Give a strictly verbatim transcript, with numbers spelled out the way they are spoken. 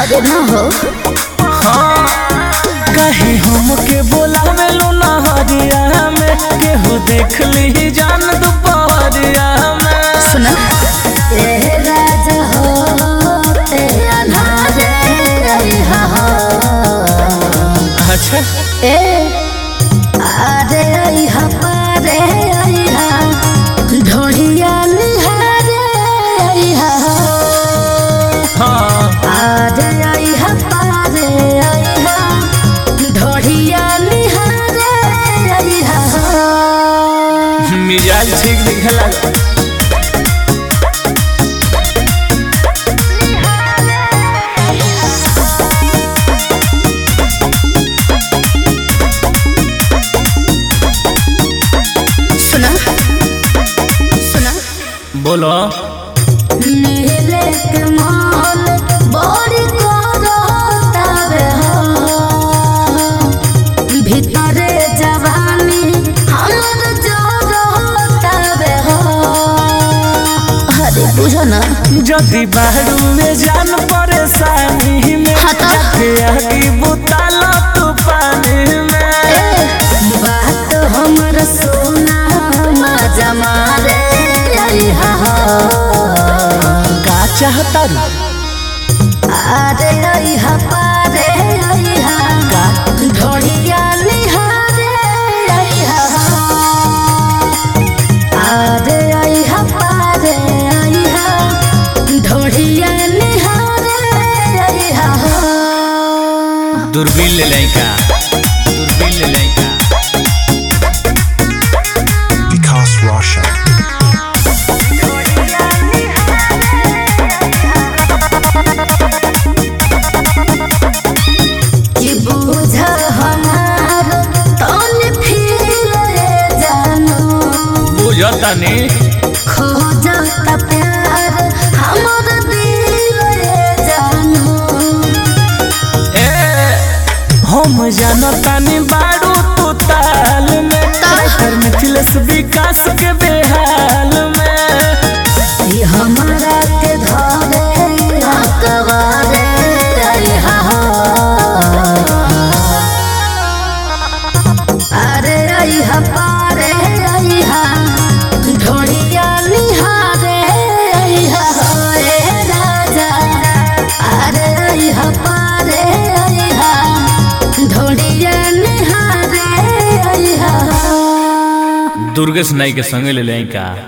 अरे ना हो हाँ कहीं हमके बोलावे लो ना हरिया में केहू देख ली जान दोपहरिया में। सुना ए राजा हो ते अनारे रहा हो। अच्छा ए आरे आई हा पारे आई हा ढोलिया निहारे आई हा। हाँ आरे आई हा पारे आई हा ढोलिया निहारे आई हा। मिजाज ठीक दिखे लगा। सुना सुना बोलो नीले के मान बड़ी करतावे हो भीतरे जवानी हमर जोरतावे हो। अरे बुझो ना जदी बाहरू में जान परेशानी में हाँ तो? आगे बुताला तू पानी में। बात हमर सोना मजा मारे आई हा हो। का चाहता रू आरे आई हा पारे आई हा का ढोलिया निहारे आई हा। आरे आई हा पारे आई हा ढोलिया निहारे आई हा। दूरबीन ले लें का दूरबीन ले लें का। Because Russia. कि बुझ हमार तन फिर जानो बुझता नहीं खोजता प्यार हमर दिल जानो। ए हम जानता नहीं बारू तू ताल में कर मिथिलेश विकास के बेहाल में। ये हमारा के धरे हकवारे आई हा हो। अरे आई हा पारे आई हा ढोलिया निहारे आई हा हो। ए राजा अरे आई हा पारे आई हा ढोलिया निहारे आई हा। दुर्गेश नाई के संगे ले लें का।